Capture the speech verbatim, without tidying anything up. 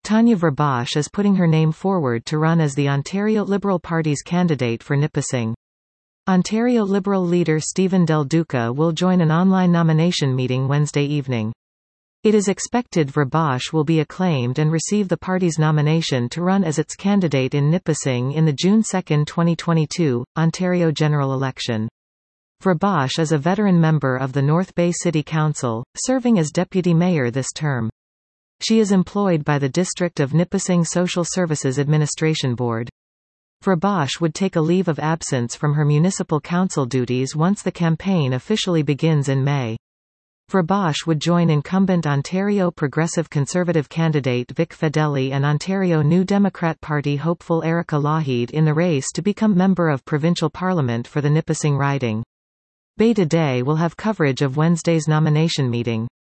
Tanya Verbosch is putting her name forward to run as the Ontario Liberal Party's candidate for Nipissing. Ontario Liberal leader Stephen Del Duca will join an online nomination meeting Wednesday evening. It is expected Verbosch will be acclaimed and receive the party's nomination to run as its candidate in Nipissing in the June second twenty twenty-two, Ontario general election. Verbosch is a veteran member of the North Bay City Council, serving as deputy mayor this term. She is employed by the District of Nipissing Social Services Administration Board. Verbosch would take a leave of absence from her municipal council duties once the campaign officially begins in May. Verbosch would join incumbent Ontario Progressive Conservative candidate Vic Fedeli and Ontario New Democrat Party hopeful Erica Lougheed in the race to become member of provincial parliament for the Nipissing riding. Bay Today will have coverage of Wednesday's nomination meeting.